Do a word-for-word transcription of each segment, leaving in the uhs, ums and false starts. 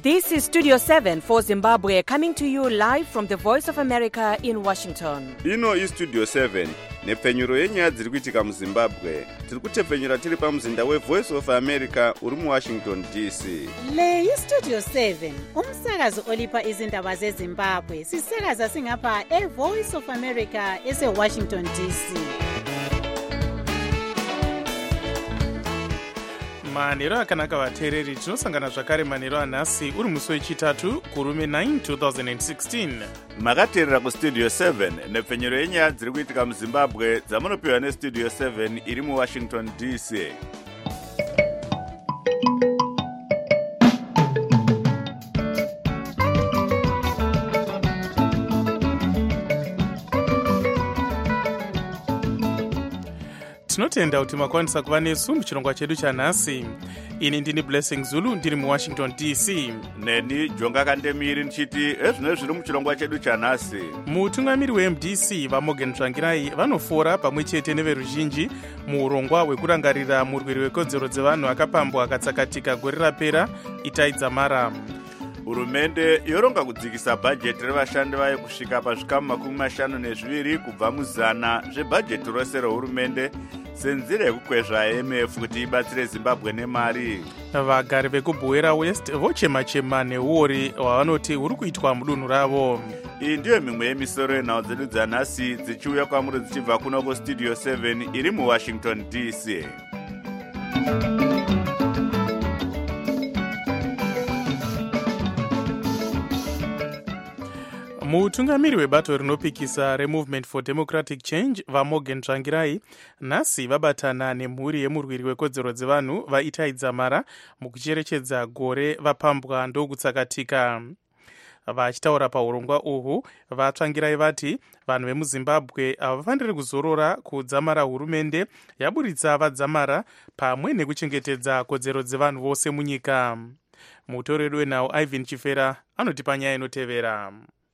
This is Studio seven for Zimbabwe, coming to you live from the Voice of America in Washington. Ino is Studio seven, nepfenyuro yenyaya dziri kuitika muZimbabwe. Tiri kutepfenyura tiri pamuzinda weVoice of America uri muWashington D C. Le is Studio seven, umsakazo olipa izindaba zeZimbabwe. Sisakaza singapha eVoice of America eseWashington D C. manheru akanaka vateereri, tinosangana zvakare manheru anhasi uri musi wechitatu kurume nine two thousand sixteen. Makateerera kustudio seven, nepfenyuro yenyaya dziri kuitika muZimbabwe dzamunopiwa nestudio seven iri muWashington D C. tinotenda kuti makwanisa kuva nesu muchirongwa chedu chanhasi. Ini ndini Blessing Zulu, ndiri muWashington D C. Neni Jonga Kandemiri ndichiti ezvino zviri muchirongwa chedu chanhasi. Mutungamiri weM D C vaMorgan Tsvangirai vanofora pamwe chete neveruzhinji muurongwa hwekurangarira murwiri wekodzero dzevanhu akapambwa akatsakatika gore rapera Itai Dzamara. Hurumende yoronga kudzikisa bhajeti revashandi vayo kusvika pazvikamu makumi mashanu nezviviri kubva muzana zvebhajeti rose rehurumende senzira yekukwezva I M F kuti ibatsire Zimbabwe nemari. Vagari vekubhuira West vochema-chema neuori hwavanoti huri kuitwa mudunhu ravo. Iyi ndiyo mimwe yemisoro yenhau dzedu dzanhasi dzichiuya kwamuri dzichibva kuno kustudio seven iri muWashington D C. mutungamiri webato rinopikisa reMovement for Democratic Change vaMorgan Tsvangirai nhasi vabatana nemhuri yemurwiri wekodzero dzevanhu vaItai Dzamara mukucherechedza gore vapambwa ndokutsakatika. Vachitaura paurongwa uhwu, vaTsvangirai vati vanhu vemuZimbabwe havafaniri kuzorora kudzamara hurumende yaburitsa vadzamara pamwe nekuchengetedza kodzero dzevanhu vose munyika. Mutoreri wenhau Ivan Chifera anotipa nyaya inotevera.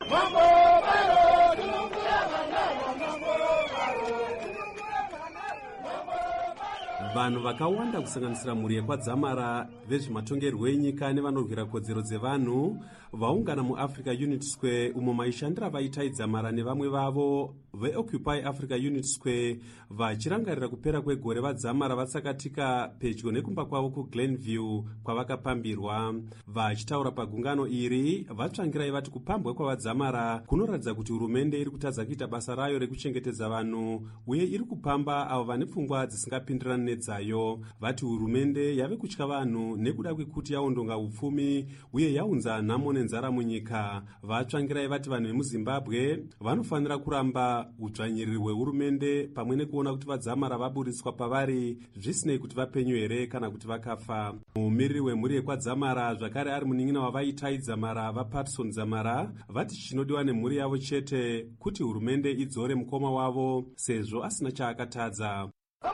vanhu vakawanda kusanganisira mhuri yekwadzamara, vezvematongerwo enyika nevanorwira kodzero dzevanhu vaungana muAfrica Unity Square umo maishandira vaItai Dzamara nevamwe vavo veOccupy Africa Unity Square vachirangarira kupera kwegore vadzamara vatsakatika pedyo nekumba kwavo kuGlenview kwavakapambirwa. Vachitaura pagungano iri, vaTsvangirai vati kupambwa kwavadzamara kunoratidza kuti hurumende iri kutadza kuita basa rayo rekuchengetedza vanhu uye iri kupamba avo vane pfungwa dzisingapindirani nedzayo. Vati hurumende yave kutya vanhu nekuda kwekuti yaondonga upfumi uye yaunza nhamo nenzara munyika. VaTsvangirai vati vanhu vemuZimbabwe vanofanira kuramba udzvanyiriri hwehurumende pamwe nekuona kuti vadzamara vaburitswa pavari zvisinei kuti vapenyu here kana kuti vakafa. Mumiriri wemhuri yekwadzamara zvakare ari munin'ina wavaItai Dzamara vaPatson Dzamara vati chinodiwa nemhuri yavo chete kuti hurumende idzore mukoma wavo sezvo asina chaakatadza.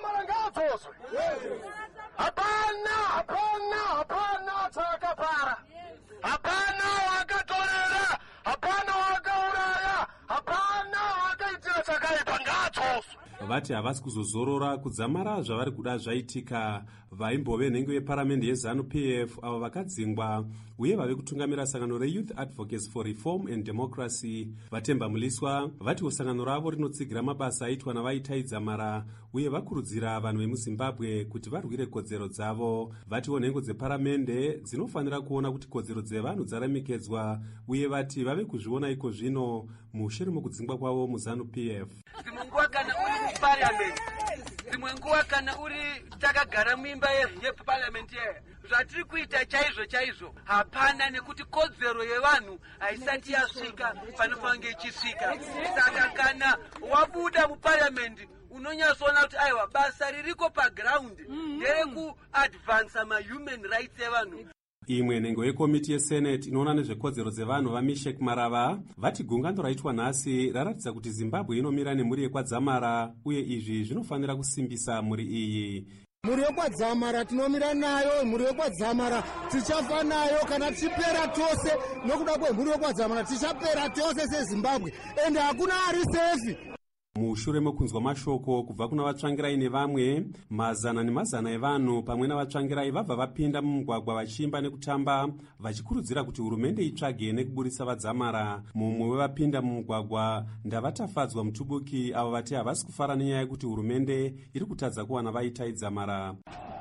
Hapana, hapana, hapana takapara. Hapana wakatorera, hapana wakauraya, hapana wakaitira chakaipa ngachoswe. Vati havasi kuzozorora kudzamara zvavari kuda zvaitika. Vaimbove nhengo yeparamende yeZANU-P F avo vakadzingwa uye vave kutungamira sangano reYouth Advocates for Reform and Democracy Vatemba Muliswa vati sangano ravo rinotsigira mabasa aitwa navaItai Dzamara uye vakurudzira vanhu vemuZimbabwe kuti varwire kodzero dzavo. Vatiwo nhengo dzeparamende dzinofanira kuona kuti kodzero dzevanhu dzaremekedzwa uye vati vave kuzviona iko zvino mushure mokudzingwa kwavo muZANU-P F. Munguwa kana uri muparliament, dzimwe nguwa kana uri takagara muimba yeparliament yeyo, zvatiri kuita chaizvo chaizvo hapana, nekuti kodzero yevanhu haisati yasvika panofange ichisvika. Saka kana wabuda muparliament unonyatsoona kuti aiwa basa ririko paground nderekuadvansa mahuman rights evanhu. Imwe nhengo yekomiti yeSenate inoona nezvekodzero dzevanhu vaMishek Marava vati gungano raitwa nhasi raratidza kuti Zimbabwe inomira nemhuri yekwadzamara uye izvi zvinofanira kusimbisa mhuri iyi. Mhuri yekwadzamara tinomira nayo, mhuri yekwadzamara tichafa nayo kana tichipera tose, nokuda kwemhuri yekwadzamara tichapera tose seZimbabwe ende hakuna ari sefi. Mushure mekunzwa mashoko kubva kuna vatsvangirai nevamwe, mazana nemazana evanhu pamwe navatsvangirai vabva vapinda mumugwagwa vachiimba nekutamba vachikurudzira kuti hurumende itsvage nekuburisa vadzamara. Mumwe wevapinda mumugwagwa ndavatafadzwa mutubuki avo vati havasi kufara nenyaya yekuti hurumende iri kutadza kuwana vaitaidzamara.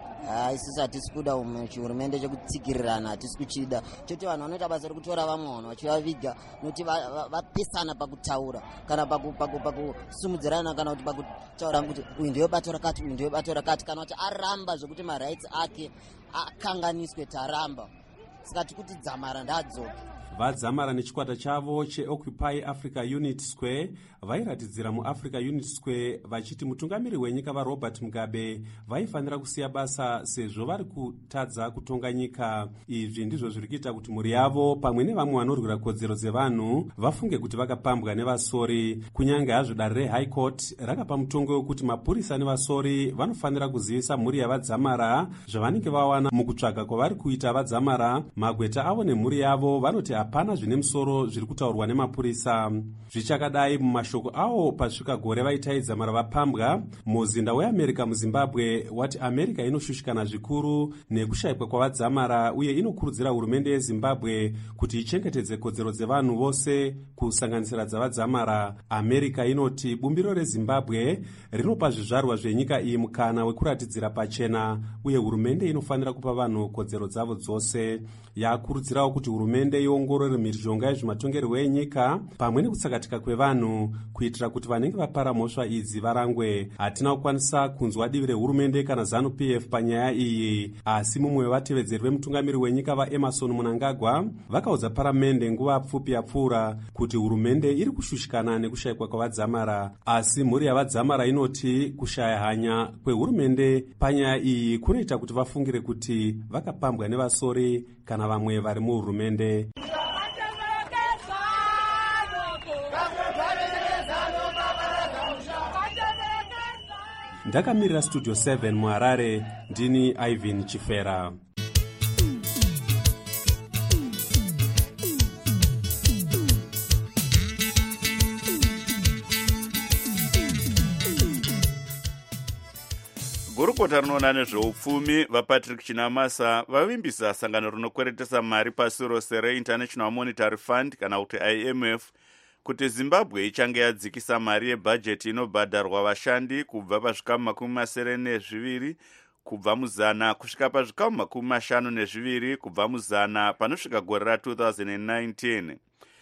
Isisi hatisi kuda chihurumende chekutsikirirana, hatisi kuchida. Choti vanhu vanoita basa rekutora vamwe vanhu vachivaviga nokuti vapesana pakutaura kana pakusumudzirana kana kuti pakutaura kuti uyu ndiwe bato rakati, uyu ndiwe bato rakati, kana kuti aramba zvokuti marights ake akanganiswe taramba. Saka tikuti dzamara ndadzoke. Vadzamara nechikwata chavo cheOccupy Africa Unity Square vairatidzira muAfrica Unity Square vachiti mutungamiri wenyika vaRobert Mugabe vaifanira kusiya basa sezvo vari kutadza kutonga nyika. Izvi ndizvo zviri kuita kuti mhuri yavo pamwe nevamwe vanorwira kodzero dzevanhu vafunge kuti vakapambwa nevasori. Kunyange hazvo dare reHigh Court rakapa mutongo wekuti mapurisa nevasori vanofanira kuzivisa mhuri yavadzamara zvavanenge vawana mukutsvaga kwavari kuita vadzamara. Magweta avo nemhuri yavo vanoti hapana zvine musoro zviri kutaurwa nemapurisa. Zvichakadai mumashoko awo pasvika gore vaitaidzamara vapambwa, muzinda weAmerica muZimbabwe wati America inoshushikana zvikuru nekushayikwa kwavadzamara uye inokurudzira hurumende yeZimbabwe kuti ichengetedze kodzero dzevanhu vose kusanganisira dzavadzamara. America inoti bumbiro reZimbabwe rinopa zvizvarwa zvenyika iyi mukana wekuratidzira pachena uye hurumende inofanira kupa vanhu kodzero dzavo dzose. Yakurudzirawo kuti hurumende iongorore mhirizhonga yezvematongerwo enyika pamwe nekutsakatika kwevanhu kuitira kuti vanenge vapara mhosva idzi varangwe. Hatina kukwanisa kunzwa divi rehurumende kana ZANU P F panyaya iyi, asi mumwe wevatevedzeri vemutungamiri wenyika vaEmerson Mnangagwa vakaudza paramende nguva pfupi yapfuura kuti hurumende iri kushushikana nekushayikwa kwavadzamara, asi mhuri yavadzamara inoti kushaya hanya kwehurumende panyaya iyi kunoita kuti vafungire kuti vakapambwa nevasori kana vamwe vari muhurumende. Ndakamirira Studio seven muHarare, ndini Ivan Chifera. Gurukota rinoona nezveupfumi vaPatrick Chinamasa vavimbisa sangano rinokweretesa mari pasi rose reInternational Monetary Fund kana kuti I M F kuti Zimbabwe ichange yadzikisa mari yebhajeti inobhadharwa vashandi kubva pazvikamu makumi masere nezviviri kubva muzana kusvika pazvikamu makumi mashanu nezviviri kubva muzana panosvika gore ra two thousand nineteen.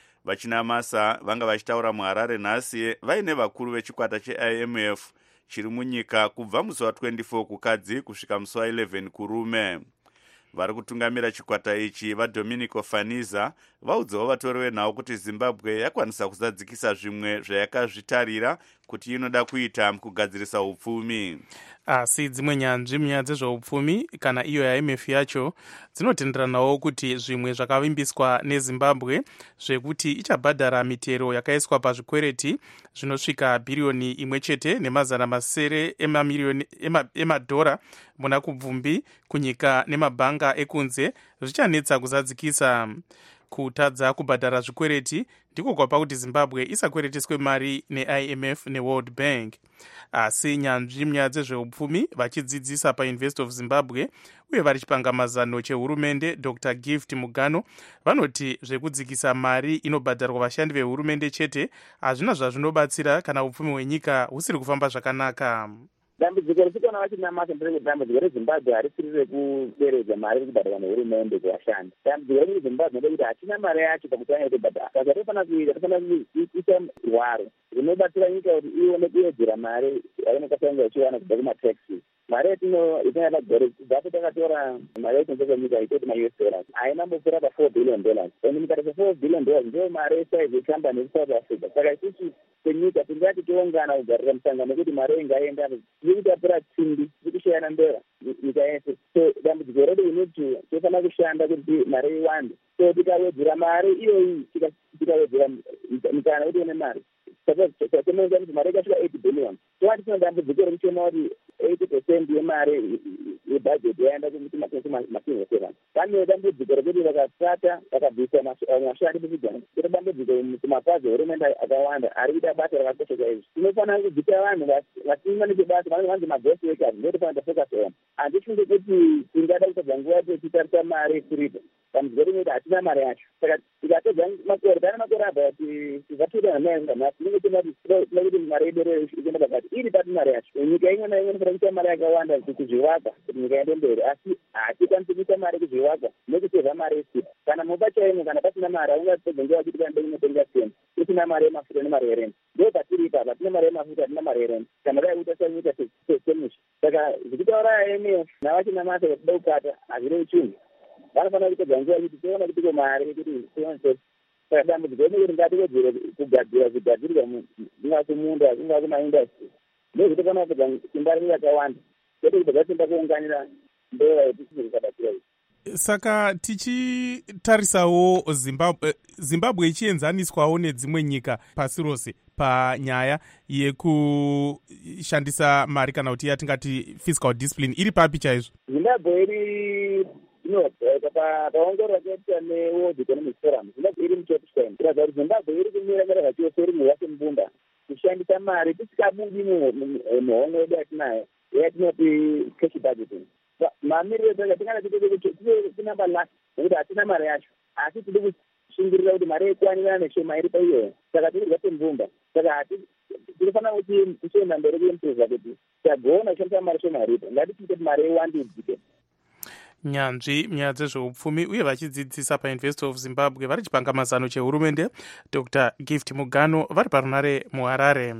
Vachinamasa vanga vachitaura muHarare nhasi vaine vakuru vechikwata cheI M F chiri munyika kubva musi wa twenty-four kukadzi kusvika musi wa eleven kurume. Vari kutungamira chikwata ichi vaDominico Faniza vaudzawo vatori venhau kuti Zimbabwe yakwanisa kuzadzikisa zvimwe zvayakazvitarira kuti inoda kuita mukugadzirisa upfumi. Asi dzimwe nyanzvi munyaya dzezveupfumi kana iyo ya I M F yacho dzinotenderanawo kuti zvimwe zvakavimbiswa neZimbabwe zvekuti ichabhadhara mitero yakaiswa pazvikwereti zvinosvika bhiriyoni imwe chete nemazana masere emamiliyoni emadhora muna kubvumbi kunyika nemabhanga ekunze zvichanetsa kuzadzikisa. Kutadza kubhadhara zvikwereti ndiko kwapa kuti Zimbabwe isakweretiswe mari neI M F neWorld Bank. Asi nyanzvi munyaya dzezveupfumi vachidzidzisa paUniversity of Zimbabwe uye vari chipanga mazano chehurumende Doctor Gift Mugano vanoti zvekudzikisa mari inobhadharwa vashandi vehurumende chete hazvina zvazvinobatsira kana upfumi hwenyika husiri kufamba zvakanaka. Dambudziko risikuona vachinamasa nderekuti dambudziko reZimbabwe harisiri rekuderedza mari irikubhadharwa nehurumende kuvashandi. Dambudziko reZimbabwe ndekuti hatina mari yacho pakutanga yekubhadhara. Saka tofanira kuita tofanira kuita rwaro rinobatsira nyika kuti ione kuwedzera mari yainokasanga ichiwana kubva kumataxes. Mari yatinotanga gore kubvapo takatora mari yatinotanga kwenyika itoti ma-U S dollars ainambopfuura pa four billion dollars. And mukati four billion dollars ndiyo mari yesize yecompany yeSouth Africa. Saka isusu kwenyika tingati tiungana kugarira musangano nekuti mari ingaenda irikutapura tsimbi irikushayana mbera nyika yese. So dambudziko redu inoiti tofanira kushanda kuti mari iwande. So tikawedzera mari iyoyi tikawedzera mukana kuti une mari tomenza kuti mari ikasvika eight billion tova tisina dambudziko rekuchiona kuti eighty percent yemare yebhajeti yaenda kumakinho seven. Pane dambudziko rekuti vakasata vakabvisa vashandi muzvigwana. Kune dambudziko kumapazi ehurumende akawanda ari kuita basa rakakosha chaizvo. Tinofanira kubvisa vanhu vasimba nechebasa vanonzi maghost workers ndotofanira focus on. Handifunge kuti tingada kutadza nguva tichitarisa mare kuripo. Dambudziko rimwe kuti hatina mare yacho. Saka tikapedza makore pane makore about two thousand nine tinenge tinoda kuti mare yedu ichienda pakati iri pati mare yacho. Nyika imwe naimwe inofanira kuita mare yakawanda kuzvivaka kuti nyika iende mberi, asi hatikwanisi kuita mare kuzvivaka nekusevha mare yesipa. Kana muba chaimwe kana pasina mare haungapedza nguva kuti tiende kunotenga seni tisina mare yemafuta nemare yerenti. Ndo patiri ipapa hatina mare yemafuta hatina mare yerenti kana dai kuita senyika semushi. Saka zvichitaura I M F navachina masa kuda kukata hazvirevi chinhu. Vanofanira kupedza nguva kuti tione kuti tiko mare kuti saka dambudziko rinenge ringatikodzere kugadzira zvigadzirirwa kungaa kumunda kungaa kumaindastry ndozvitofanira kupedza simba riri rakawanda kwete kuti zvasimba kuunganira ndova yetisizvikadatsira izvi. Saka tichitarisawo Zimbabwe, Zimbabwe ichienzaniswawo nedzimwe nyika pasi rose panyaya yekushandisa mari kana kuti yatingati fiscal discipline iri papi chaizvo? Zimbabwe iri no paongorora kaita neworld economic forum Zimbabwe iri mutop ten. Kuratidza kuti Zimbabwe iri kumira mira zvachose iri muhwa semubumba kushandisa mari tisikabudi muhomwe yedu yatinayo yatinoti cash budgeting. Mamiriro edu tingada tinamba last nekuti hatina mari yacho asi tiri kushingirira kuti mari ikwanirana neshoma iri paiyoyo. Saka tiri kuhwa semubumba. Saka tinofanira kuti tichienda mberi kuimprova kuti tagona kushandisa mari shoma iripo ngatiite kuti mari iwandudzike. Nyanzvi nyaya dzezveupfumi uye vachidzidzisa paUniversity of Zimbabwe vari chipangamazano chehurumende Doctor Gift Mugano vari parunare muHarare.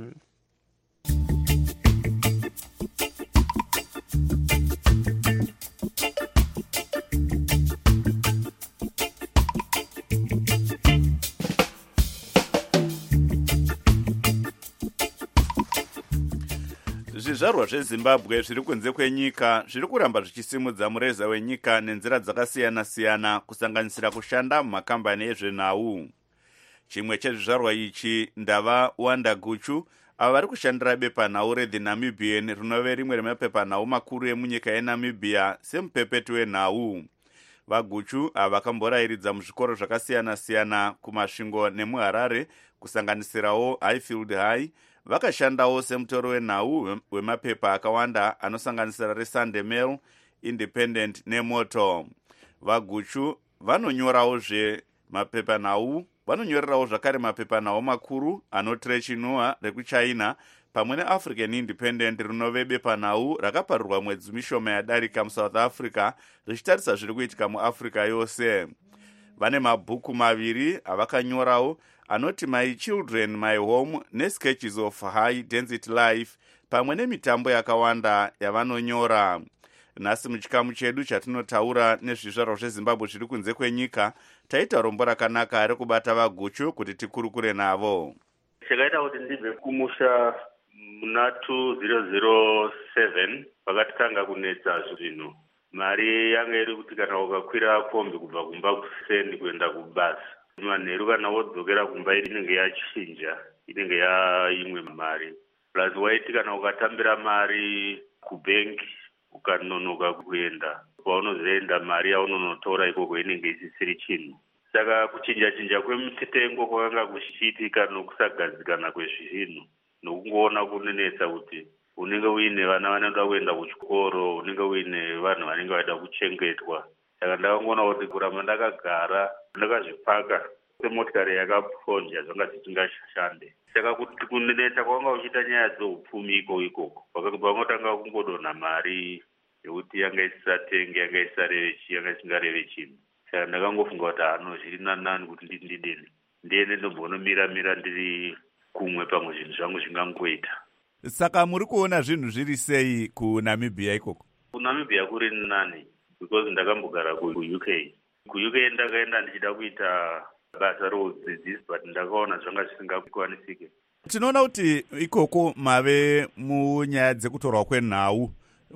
Zvizvarwa zveZimbabwe zviri kunze kwenyika zviri kuramba zvichisimudza mureza wenyika nenzira dzakasiyana-siyana kusanganisira kushanda mumakambani ezvenhau. Chimwe chezvizvarwa ichi ndava Wanda Guchu ava vari kushandira bepanhau reThe Namibian rinove rimwe remapepanhau makuru emunyika yeNamibia semupepeti wenhau. VaGuchu ava vakamborayiridza muzvikoro zvakasiyana-siyana kumasvingo nemuHarare kusanganisirawo Highfield High. Vakashandawo semutori wenhau wemapepa akawanda anosanganisira reSunday Mail, Independent neMoto. VaGuchu vanonyorawo zvemapepanhau, vanonyorerawo zvakare mapepanhau makuru anoTrechi Noah rekuChina pamwe neAfrican Independent rinove bepanhau rakaparirwa mwedzi mishoma yadarika muSouth Africa richitarisa zviri kuitika muAfrica yose. Vane mabhuku maviri avakanyorawo anoti My Children, My Home neSketches of High Density Life pamwe nemitambo yakawanda yavanonyora. Nhasi muchikamu chedu chatinotaura nezvizvarwa zveZimbabwe zviri kunze kwenyika taita rombo rakanaka rekubata VaGuchu kuti tikurukure navo. Chakaita kuti ndibve kumusha muna two thousand seven pakatanga kunetsa zvinhu. Mari yanga iri kuti kana ukakwira kombi kubva kumba kuseni kuenda kubasa manheru kana wodzokera kumba inenge yachinja inenge yaimwe mari plus waiti kana ukatambira mari kubhengi ukanonoka kuenda paunozoenda mari yaunonotora ikoko inenge isisiri chinhu. Saka kuchinja chinja kwemitengo kwakanga kuchiitika nokusagadzikana kwezvinhu nokungoona kunenetsa kuti unenge uine vana vanoda kuenda kuchikoro, unenge uine vanhu vanenge vaida kuchengetwa. Saka ndakangoona kuti kuramba ndakagara ndakazvipaka semotikari yakaponja zvanga zvisingashande. Saka kuti kunenetsa kwanga uchiita nyaya dzeupfumi iko ikoko pakangotanga kungodonha mari yekuti yanga isisatenge, yanga isareve chi, yanga isingareve chinhu. Saka ndakangofunga kuti hano zviri nani kuti ndidini ndiende ndombonomira-mira ndiri kumwe pamwe zvinhu zvangu zvingangoita. Saka muri kuona zvinhu zviri sei kuNamibia ikoko? KuNamibia kuri nani because ndakambogara kuU K. KuU K ndakaenda ndichida kuita basa roudzidzisi but ndakaona zvanga zvisingakwanisike. Tinoona kuti ikoko mave munyaya dzekutorwa kwenhau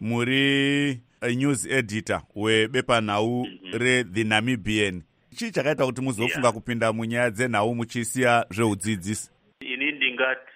muri news editor webepanhau mm-hmm. reThe Namibian. Chii chakaita kuti muzofunga yeah. kupinda munyaya dzenhau muchisiya zveudzidzisi? Ini ndingati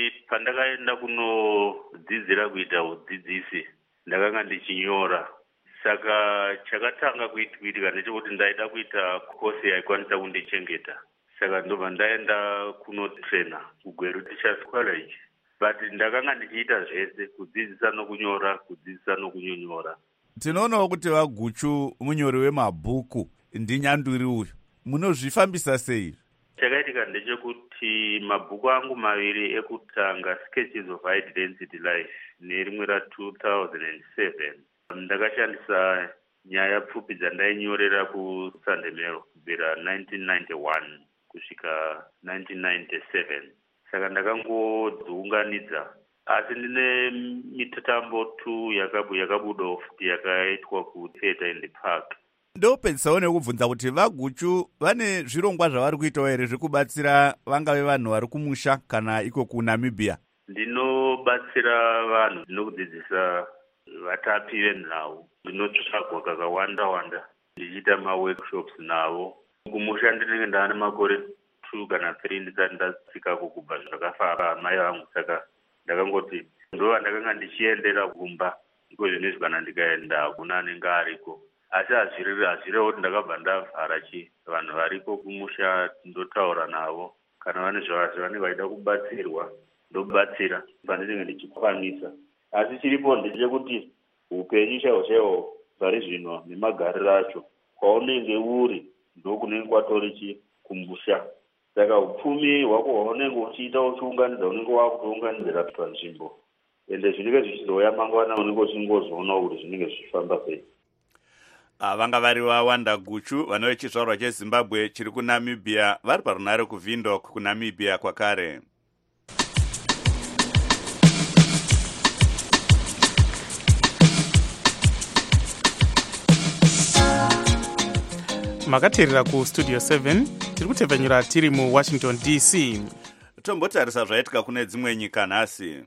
kuti pandakaenda kunodzidzira kuita udzidzisi ndakanga ndichinyora. Saka chakatanga kuitika ndechekuti ndaida kuita kosi yaikwanisa kundichengeta. Saka ndobva ndaenda kunotrena kuGweru Teachers College. But ndakanga ndichiita zvese, kudzidzisa nokunyora, kudzidzisa nokunyonyora. Tinoonawo kuti Vaguchu munyori wemabhuku ndinyanduri uyu. Munozvifambisa sei? Chakaitika ndechekuti mabhuku angu maviri ekutanga, Sketches of High Density Life nerimwe ra two thousand seven, ndakashandisa nyaya pfupi dzandainyorera kuSandemero kubvira nineteen ninety-one kusvika nineteen ninety-seven. Saka ndakangodziunganidza, asi ndine mitatambo tu yakabu yakabudawo futi yakaitwa kuTheatre in the Park. Ndopedzisawo nekubvunza kuti Vaguchu vane zvirongwa zvavari kuitawo here zvekubatsira vangave vanhu vari kumusha kana iko kuNamibia? Ndinobatsira vanhu, ndinokudzidzisa vatapi venhau, ndinotsvagwa kakawanda wanda, ndichiita maworkshops navo. Kumusha ndinenge ndaane makore two kana three ndisati ndasvikako kubva zvakafara mai vangu. Saka ndakangoti ndova ndakanga ndichiendera kumba, iko zvinezvi kana ndikaenda kuna anenge ariko. Asi hazviriri hazvirewo kuti ndakabva ndavhara chi, vanhu variko kumusha ndotaura navo. Kana vane zvavanenge vaida kubatsirwa ndobatsira pandinenge ndichikwanisa. Asi chiripo ndechekuti upenyu chaiwo chaiwo pari zvino nemagariro acho kwaunenge uri ndokunenge kwatori chi kumusha. Saka upfumi hwako hwaunenge uchiita uchiunganidza unenge wakutounganidzira panzvimbo, ende zvinenge zvichizouya mangwana unenge uchingozoona kuti zvinenge zvichifamba sei. Vanga vari vaWanda Guchu vano vechizvarwa cheZimbabwe chiri kuNamibia, vari parunare kuVindhoek kuNamibia kwakare. Makateerera kuStudio seven, tiri kutevhenyura tiri muWashington D C. Tombotarisa zvaitika kune dzimwe nyika nhasi.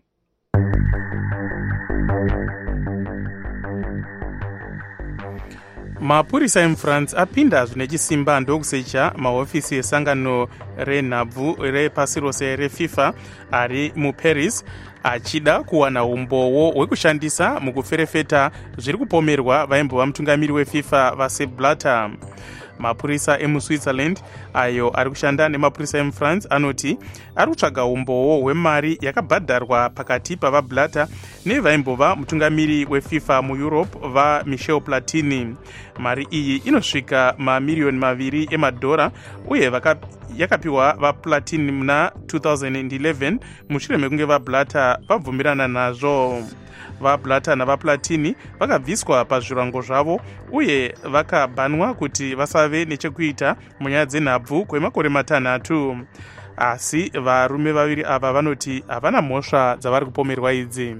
Mapurisa emuFrance apinda zvine chisimba ndokusecha mahofisi esangano renhabvu repasi rose reFIFA ari muParis, achida kuwana umbowo hwekushandisa mukuferefeta zviri kupomerwa vaimbova mutungamiri weFIFA vaSepp Blatter. Mapurisa emuSwitzerland ayo ari kushanda nemapurisa emuFrance anoti ari kutsvaga umbowo hwemari yakabhadharwa pakati pavaBlatter nevaimbova mutungamiri weFIFA muEurope vaMichel Platini. Mari iyi inosvika mamiriyoni maviri emadhora uye vaka yakapiwa vaPlatini muna two thousand eleven mushure mekunge vaBlatter vabvumirana nazvo. VaBlatter navaPlatini vakabviswa pazvirango zvavo uye vakabhanwa kuti vasave nechekuita munyaya dzenhabvu kwemakore matanhatu. Asi varume vaviri ava vanoti havana mhosva dzavari kupomerwa idzi.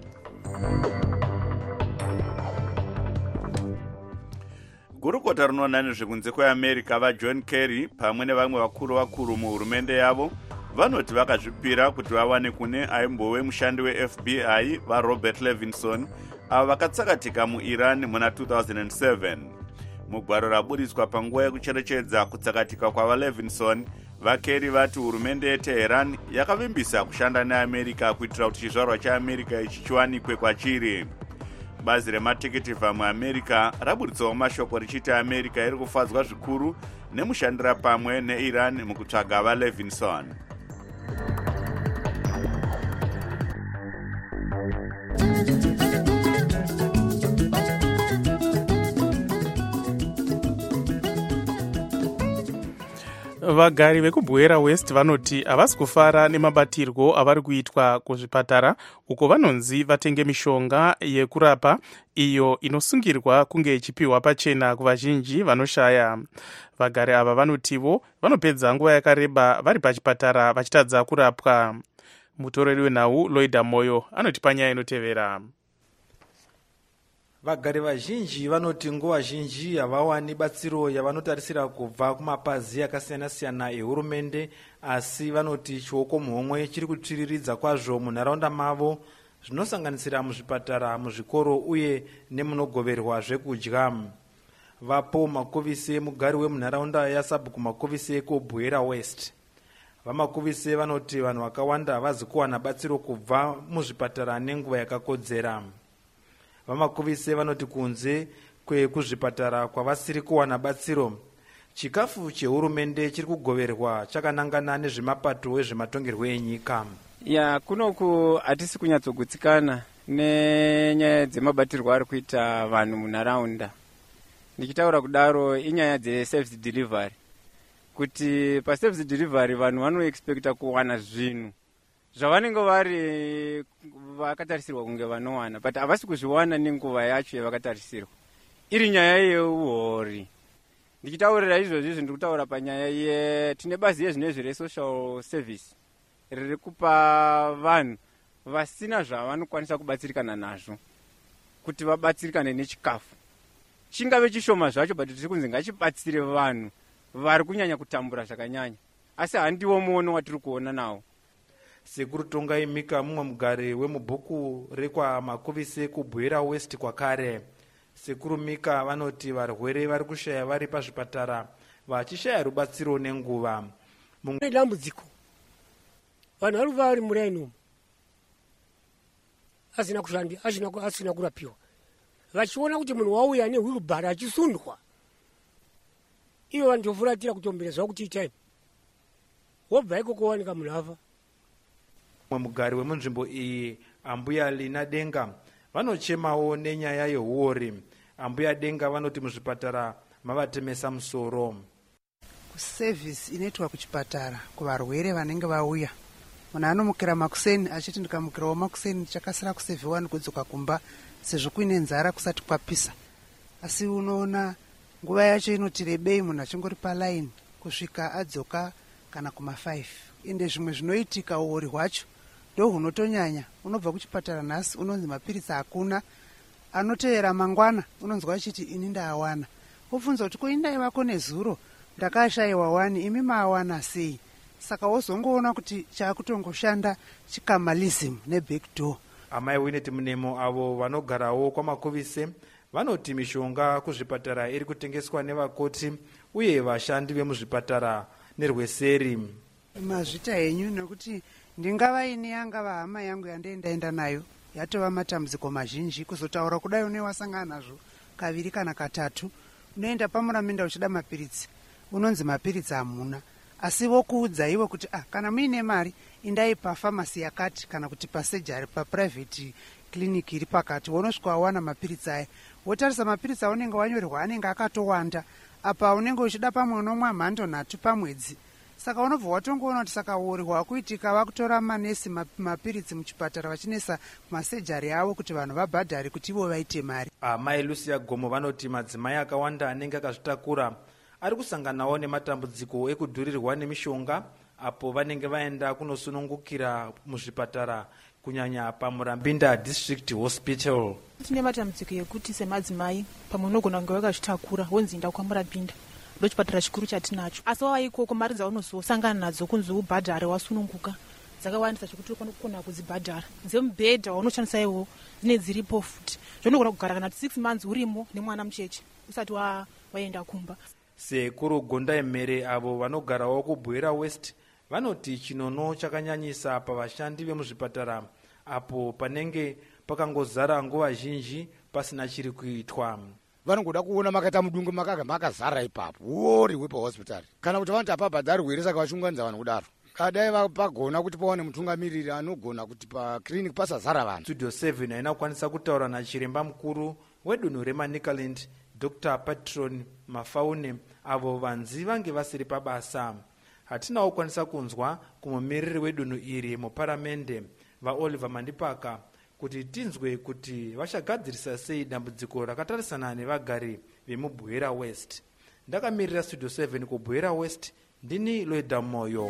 Gurukota rinoona nezvekunze kweAmerica vaJohn Kerry pamwe nevamwe vakuru vakuru muhurumende yavo vanoti vakazvipira kuti vawane kune aimbove mushandi weF B I vaRobert Levinson avo vakatsakatika muIran muna two thousand seven. Mugwaro raburiswa panguva yekucherechedza kutsakatika kwavaLevinson, vaKerry vati hurumende yeTeheran yakavimbisa kushanda neAmerica kuitira kuti chizvarwa chaAmerica ichi chiwanikwe kwachiri. Bazi rematikiti muAmerica raburitsawo mashoko richiti America iri kufadzwa zvikuru nemushandira pamwe neIran mukutsvaga vaLevinson. Vagari vekubwera West vanoti havasi kufara nemabatirwo avari kuitwa kuzvipatara uko vanonzi vatenge mishonga yekurapa iyo inosungirwa kunge ichipiwa pachena kuvazhinji vanoshaya. Vagari ava vanotivo vanopedza nguva yakareba vari pachipatara vachitadza kurapwa. Mutoreri wenhau Loida Moyo anoti panyaya inotevera. Vagari vazhinji vanoti nguva zhinji havawani batsiro yavanotarisira kubva kumapazi akasiyana-siyana ehurumende, asi vanoti chioko muhomwe chiri kutsviriridza kwazvo munharaunda mavo, zvinosanganisira muzvipatara, muzvikoro uye nemunogoverwa zvekudya. Vapo Makovise, mugari wemunharaunda yaSabhuku Makovise kuBwera West, vamakuvise vanoti vanhu vakawanda havazi kuwana batsiro kubva muzvipatara nenguva yakakodzera. Vamakuvise vanoti kunze kwekuzvipatara kwavasiri kuwana batsiro, chikafu chehurumende chiri kugoverwa chakanangana nezvemapato ezvematongerwo enyika. Ya kunoku hatisi kunyatsogutsikana nenyaya dzemabatirwo ari kuita vanhu munharaunda. Ndichitaura kudaro inyaya dzeservice delivery. Kuti paservice delivery vanhu vanoexpecta kuwana zvinhu zvavanenge vari vakatarisirwa kunge vanowana, but havasi kuzviwana nenguva yacho yavakatarisirwa. Iri nyaya yeuhori. Ndichitaurira izvozvi ndiri kutaura panyaya ye tine bazi yezvinezvi resocial service riri kupa vanhu vasina zvavanokwanisa kubatsirikana nazvo kuti vabatsirikane nechikafu. Chingave chishoma zvacho, but tiri kunzi ngachibatsire vanhu vari kunyanya kutambura zvakanyanya, asi handiwo muono watiri kuona nawo. Sekuru Tongai Mika, mumwe mugari wemubhuku rekwamakuvise kubwera West kwakare. Sekuru Mika vanoti varwere vari kushaya vari pazvipatara vachishaya rubatsiro nenguva. Dambudziko vanhu vari vari muraini umu asina kushandi asina kurapiwa, vachiona kuti munhu wauya nehwirubhara achisundwa, ivo vandofuratira kutomberezwa kuti itai wobva ikoko wanika munhu afa. Mumwe mugari wemunzvimbo iyi, Ambuya Lina Denga, vanochemawo nenyaya yehuori. Ambuya Denga vanoti muzvipatara mavatemesa musoro. Service inoitwa kuchipatara kuvarwere vanenge vauya, munhu anomukira makuseni achiti ndikamukirawo makuseni ndichakasira kusevhiwa nekudzoka kumba sezvo kuine nzara kusati kwapisa. Asi unoona nguva yacho inoti rebei munhu achingori palaini kusvika adzoka kana kuma five. Ende zvimwe zvinoitika uori hwacho ndo hunotonyanya. Unobva kuchipatara nhasi unonzi mapiritsi hakuna, anotevera mangwana unonzwa achiti ini ndaawana. Wobvunza kuti koindai vako nezuro ndakashayiwa wani, imi maawana sei? Saka wozongoona kuti chaakutongoshanda chikamalism nebackdoor. Amai Wineti Munemo avo vanogarawo kwamakuvise vanoti mishonga kuzvipatara iri kutengeswa nevakoti uye vashandi vemuzvipatara nerweseri. Mazvita henyu nekuti ndingava ini yangava hama yangu yandaendaenda nayo yatova matambudziko mazhinji, kuzotaura kudai une wasangana nazvo kaviri kana katatu, unoenda pamuraminda uchida mapiritsi unonzi mapiritsi hamuna, asi vokuudza iwe kuti ah, kana muine mari indai pafamasi yakati kana kuti pasejari paprivate clinic iri pakati, wonosvika wawana mapiritsi aya. Wotarisa mapiritsi aunenge wanyorerwa anenge akatowanda, apa unenge uchida pamwe nomwe mhando nhatu pamwedzi. Saka unobva watongoona kuti saka uori hwakuitika vakutora manesi mapiritsi muchipatara vachinesa masejari avo kuti vanhu vabhadhari kuti ivo vaite mari. Amai Lucia Gomo vanoti madzimai akawanda anenge akazvitakura ari kusanganawo nematambudziko ekudhurirwa nemishonga apo vanenge vaenda kunosunungukira muzvipatara kunyanya paMurambinda District Hospital. Tine matambudziko ekuti semadzimai pamwe unogona kunge wakazvitakura wonzi enda kwaMurambinda ndo chipatara chikuru chatinacho, asi wava ikoko mari dzaunozosangana nadzo kunzi ubhadhare wasununguka dzakawandisa zvekuti unokona kudzibhadhara. Dzemubhedha waunoshandisa iwo dzine dziripo futi, zvinogona kugara kana six months urimo nemwana mucheche usati waenda kumba. Sekuru Gondai Mere avo vanogarawo kubwera West vanoti chinono chakanyanyisa pavashandi vemuzvipatara apo panenge pakangozara nguva zhinji pasina chiri kuitwa. Vanongoda kuona makaita mudungu makaga makazara ipapo uori hwepahospitari kana kuti vanoti hapabhadharwere, saka vachunganidza vanhu kudaro. Kadai vapagona kuti pawane mutungamiriri anogona kuti paclinic pasazara vanhu. Studio seven haina kukwanisa kutaura nachiremba mukuru wedunhu reManicaland Doctor Patron Mafaune avo vanzi vange vasiri pabasa. Hatinawo kukwanisa kunzwa kumumiriri wedunhu iri muparamende vaOliver Mandipaka kuti tinzwe kuti vachagadzirisa sei dambudziko rakatarisana nevagari vemubwera West. Ndakamirira Studio seven kubwera West, ndini Loida Moyo.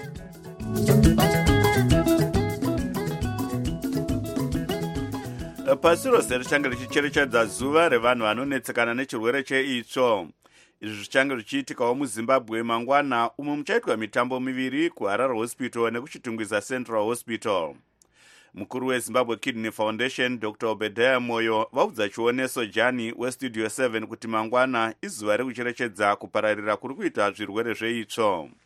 Pasi rose richange richicherechedza zuva revanhu vanonetsekana nechirwere cheitsvo. Izvi zvichange zvichiitikawo muZimbabwe mangwana, umwe muchaitwa mitambo miviri kuHarare Hospital nekuchitungwiza Central Hospital. Mukuru weZimbabwe Kidney Foundation Doctor Obadiah Moyo vaudza chioneso Jani weStudio seven kuti mangwana izuva rekucherechedza kupararira kuri kuita zvirwere zveitsvo.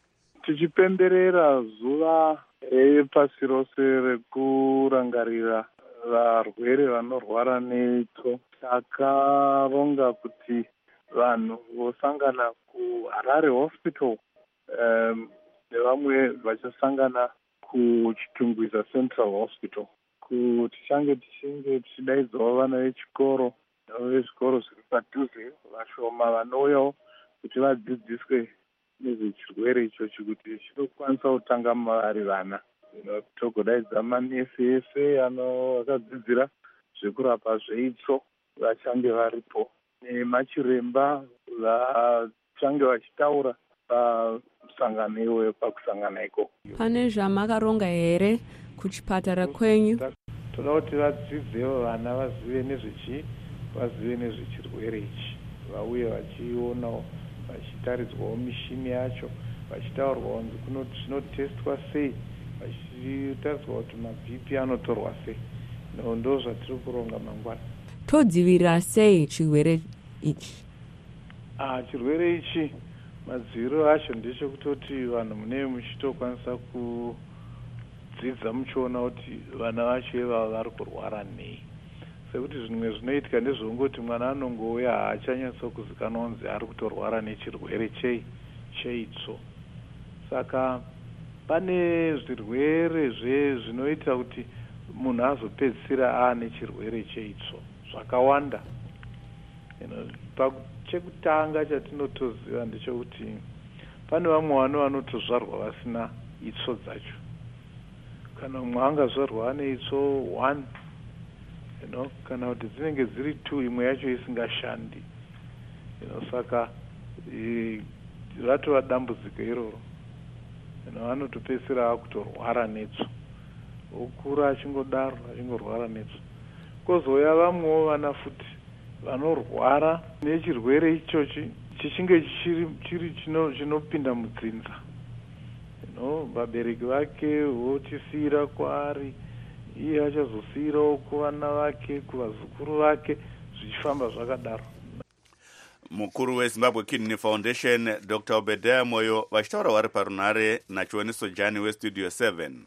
tichipemberera zuva repasi rose rekurangarira varwere vanorwara neitsvo, takaronga kuti vanhu vosangana kuHarare Hospital um, nevamwe vachasangana kuchitungwiza Central Hospital kuti change tichinge tichidaidzawo vana vechikoro vezvikoro zviri padhuze vashoma vanouyawo kuti vadzidziswe nezvechirwere ichochi kuti chinokwanisa kutanga vari vana. Togodaidza manesi ese akadzidzira zvekurapa zveitsvo vachange varipo nemachiremba vachange vachitaura pamusangano iwoyo pakusangana ikoko. Pane zvamakaronga here kuchipatara kwenyu? Toda kuti vadzidzewo vana vazive nezvechi vazive nezvechirwere ichi, vauye vachionawo vachitaridzwawo mishini yacho, vachitaurwawo zvinotestwa sei, vachitaridzwawo kuti mabhipi anotorwa sei. Ndo zvatiri kuronga mangwana. Todzivirira sei chirwere ichi? Ah, chirwere ichi madziviro acho ndechekutoti vanhu munee muchitokwanisa kudzidza muchiona kuti vana vacho ivava vari kurwara nei. Sekuti zvimwe zvinoitika ndezvongoti mwana anongouya haachanyatsokuzikanwa kunzi ari kutorwara nechirwere chei cheitsvo. Saka pane zvirwere zvinoita kuti munhu azopedzisira aane chirwere cheitsvo zvakawanda. Chekutanga chatinotoziva ndechekuti pane vamwe vano vanotozvarwa vasina itsvo dzacho. Kana umwe angazvarwa ane itsvo one, you know, kana kuti dzinenge dziri two, imwe yacho isingashandi. You know, saka e, ratova dambudziko iroro. You know, anotopedzisira akutorwara netsvo. Okura achingodaro achingorwara netsvo. Kozouya vamwewo vana futi vanorwara nechirwere ichochi chichinge chiri chinopinda mudzinza. You know, vabereki vake vochisiyira kwaari, iye achazosiyirawo kuvana vake, kuvazukuru vake, zvichifamba zvakadaro. Mukuru weZimbabwe Kidney Foundation Doctor Obadiah Moyo vachitaura vari parunare nachioniso Jani weStudio seven.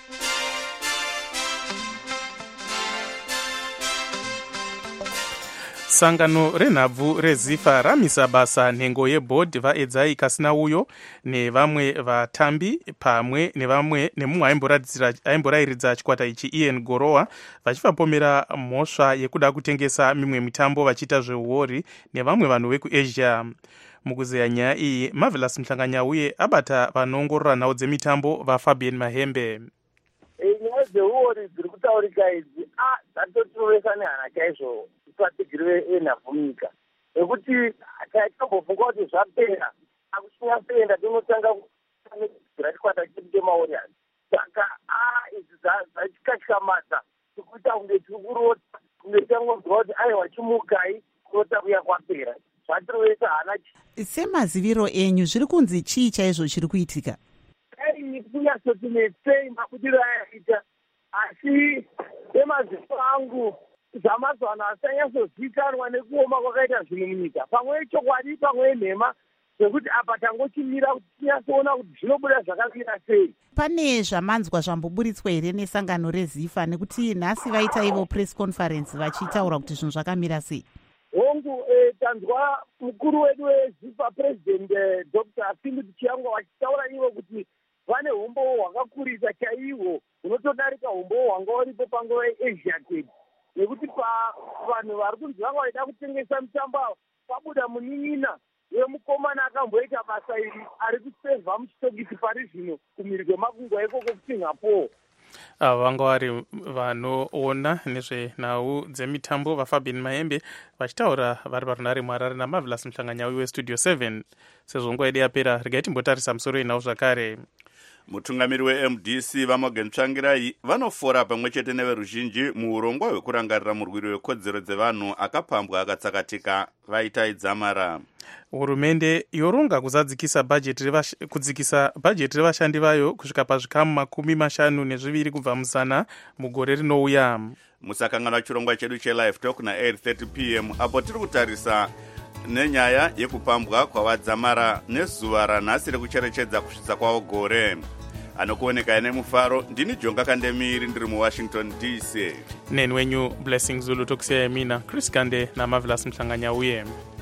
Sangano renhabvu reZIFA ramisa basa nhengo yebhodhi vaedzai kasina uyo nevamwe vatambi pamwe nevamwe nemumwe aimborayiridza chikwata ichi Ian Gorowa vachivapomera mhosva yekuda kutengesa mimwe mitambo vachiita zveuori nevamwe vanhu vekuAsia. Mukuzeya nyaya iyi Marvelous Mhlanganya uye abata vanoongorora nhau dzemitambo vaFabian Mahembe. Nyaya dzeuori dziri kutaurika idzi dzatotirovesa nehana chaizvo vatigiri venhabvu munyika nekuti taitombofunga kuti zvapera akuchinya kuenda tinotanga kugira chikwata chedu chemaorias. Saka idzi dzachikatyamadza tikuita kunge tiri kurota kunge tangonzwa kuti aiwa chimukai kurota kuya kwapera zvatirovesa hana. Semaziviro enyu zviri kunzi chii chaizvo chiri kuitika? Ai kunyatsoti netsei mabudiro ayaita asi semaziviro angu zvamazuva ano asanyatsozivikanwa nekuoma kwakaita zvinhu munyika, pamwe chokwadi pamwe nhema, zvekuti apa tangochimira kuti tinyatsoona kuti zvinobuda zvakamira sei. Pane zvamanzwa zvamboburitswa here nesangano reZIFA nekuti nhasi vaita ivo press conference vachitaura kuti zvinhu zvakamira sei? Hongu eh, tanzwa mukuru wedu weZIFA President eh, Doctor Philip Chiangwa vachitaura ivo kuti vane umbowo hwakakurisa chaihwo hunotodarika umbowo hwanga uripo panguva yeAsia Cup, nekuti pavanhu vari kunzi vanga vaida kutengesa mitambo pabuda munin'ina wemukomana akamboita basa iri ari kusevha muchitokisi pari zvino kumhiri kwemakungwa ikoko kuSingapore. Ava vanga vari vanoona nezvenhau dzemitambo vaFabian Mahembe vachitaura vari parunare muHarare naMarvelous Mhlanganya weStudio seven. Sezvo nguva yedu yapera, regai timbotarisa musoro wenhau zvakare. Mutungamiri weM D C vaMorgan Tsvangirai vanofora pamwe chete neveruzhinji muurongwa hwekurangarira murwiri wekodzero dzevanhu akapambwa akatsakatika vaita idzamara. Hurumende yoronga kuzadzikisa bhajeti kudzikisa bhajeti revashandi vayo kusvika pazvikamu makumi mashanu nezviviri kubva muzana mugore rinouya. Musakangana chirongwa chedu chelive talk na eight thirty p m apo tiri kutarisa nenyaya yekupambwa kwavadzamara nezuva ranhasi rekucherechedza kusvitsa kwavo gore. Anokuoneka ine mufaro, ndini Jonga Kandemiri ndiri muWashington D C. Neni wenyu Blessing Zulu tokusiyai mina Chris Kande naMarvelous Mhlanganya uye.